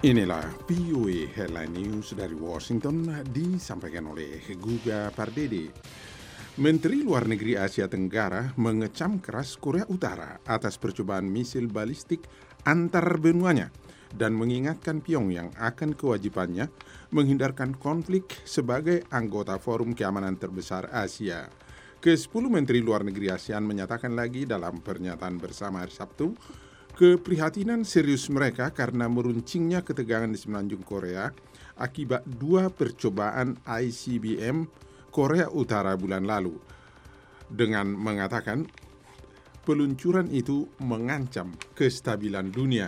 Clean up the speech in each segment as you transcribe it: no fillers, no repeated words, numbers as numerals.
Inilah VOA Headline News dari Washington disampaikan oleh Guga Pardede. Menteri Luar Negeri Asia Tenggara mengecam keras Korea Utara atas percobaan misil balistik antar benuanya dan mengingatkan Pyongyang akan kewajibannya menghindarkan konflik sebagai anggota Forum Keamanan Terbesar Asia. Ke-10 Menteri Luar Negeri ASEAN menyatakan lagi dalam pernyataan bersama hari Sabtu keprihatinan serius mereka karena meruncingnya ketegangan di semenanjung Korea akibat 2 percobaan ICBM Korea Utara bulan lalu, dengan mengatakan peluncuran itu mengancam kestabilan dunia.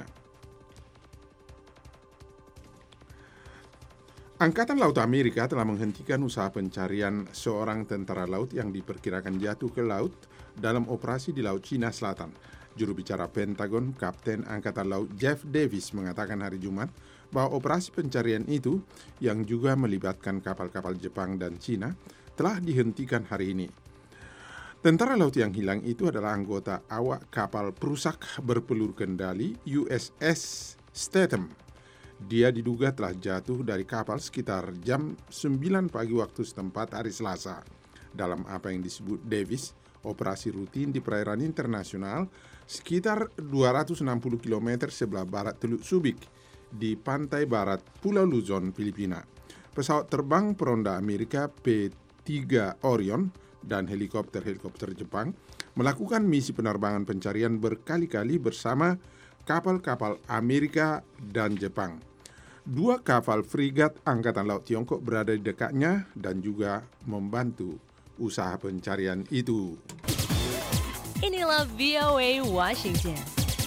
Angkatan Laut Amerika telah menghentikan usaha pencarian seorang tentara laut yang diperkirakan jatuh ke laut dalam operasi di Laut Cina Selatan. Juru bicara Pentagon, Kapten Angkatan Laut Jeff Davis mengatakan hari Jumat bahwa operasi pencarian itu, yang juga melibatkan kapal-kapal Jepang dan Cina, telah dihentikan hari ini. Tentara laut yang hilang itu adalah anggota awak kapal perusak berpeluru kendali USS Statham. Dia diduga telah jatuh dari kapal sekitar jam 9 pagi waktu setempat hari Selasa. Dalam apa yang disebut Davis, operasi rutin di perairan internasional sekitar 260 km sebelah barat Teluk Subic di pantai barat Pulau Luzon, Filipina. Pesawat terbang peronda Amerika P-3 Orion dan helikopter Jepang melakukan misi penerbangan pencarian berkali-kali bersama kapal-kapal Amerika dan Jepang. 2 kapal frigat Angkatan Laut Tiongkok berada di dekatnya dan juga membantu usaha pencarian itu. Inilah VOA Washington.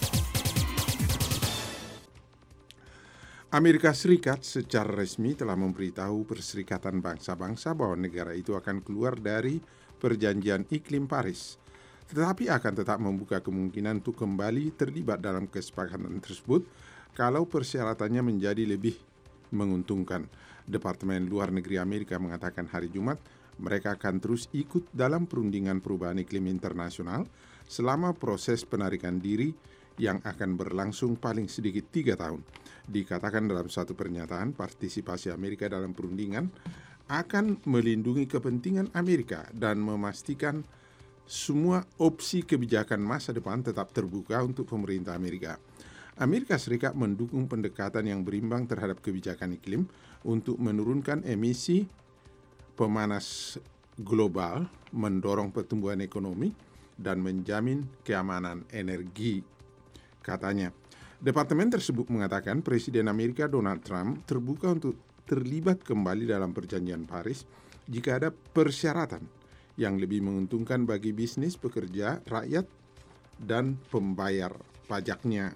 Amerika Serikat secara resmi telah memberitahu Perserikatan Bangsa-Bangsa bahwa negara itu akan keluar dari Perjanjian Iklim Paris, tetapi akan tetap membuka kemungkinan untuk kembali terlibat dalam kesepakatan tersebut kalau persyaratannya menjadi lebih menguntungkan. Departemen Luar Negeri Amerika mengatakan hari Jumat mereka akan terus ikut dalam perundingan perubahan iklim internasional selama proses penarikan diri yang akan berlangsung paling sedikit 3 tahun. Dikatakan dalam satu pernyataan, partisipasi Amerika dalam perundingan akan melindungi kepentingan Amerika dan memastikan semua opsi kebijakan masa depan tetap terbuka untuk pemerintah Amerika. Amerika Serikat mendukung pendekatan yang berimbang terhadap kebijakan iklim untuk menurunkan emisi pemanas global, mendorong pertumbuhan ekonomi, dan menjamin keamanan energi, katanya. Departemen tersebut mengatakan Presiden Amerika Donald Trump terbuka untuk terlibat kembali dalam Perjanjian Paris jika ada persyaratan yang lebih menguntungkan bagi bisnis, pekerja, rakyat, dan pembayar pajaknya.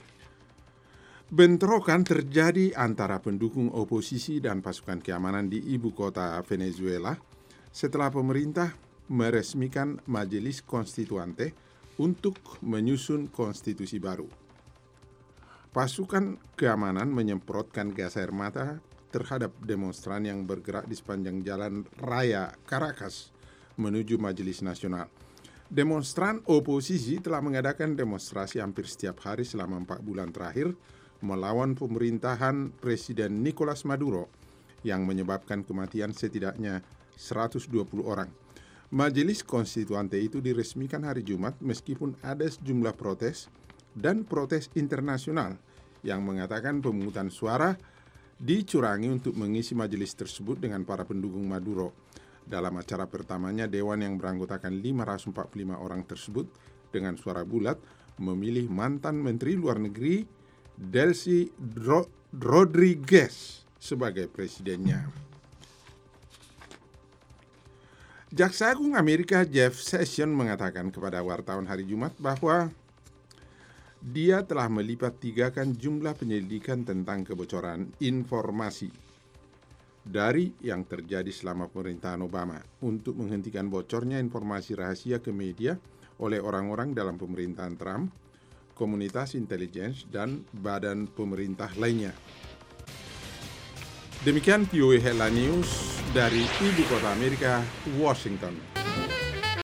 Bentrokan terjadi antara pendukung oposisi dan pasukan keamanan di ibu kota Venezuela setelah pemerintah meresmikan Majelis Konstituante untuk menyusun konstitusi baru. Pasukan keamanan menyemprotkan gas air mata terhadap demonstran yang bergerak di sepanjang jalan raya Caracas menuju Majelis Nasional. Demonstran oposisi telah mengadakan demonstrasi hampir setiap hari selama 4 bulan terakhir melawan pemerintahan Presiden Nicolas Maduro yang menyebabkan kematian setidaknya 120 orang. Majelis Konstituante itu diresmikan hari Jumat meskipun ada sejumlah protes dan protes internasional yang mengatakan pemungutan suara dicurangi untuk mengisi majelis tersebut dengan para pendukung Maduro. Dalam acara pertamanya, Dewan yang beranggotakan 545 orang tersebut dengan suara bulat memilih mantan Menteri Luar Negeri Delcy Rodriguez sebagai presidennya. Jaksa Agung Amerika Jeff Sessions mengatakan kepada wartawan hari Jumat bahwa dia telah melipat 3-kan jumlah penyelidikan tentang kebocoran informasi dari yang terjadi selama pemerintahan Obama untuk menghentikan bocornya informasi rahasia ke media oleh orang-orang dalam pemerintahan Trump, komunitas intelijen, dan badan pemerintah lainnya. Demikian VOA Headline News dari Ibu Kota Amerika, Washington.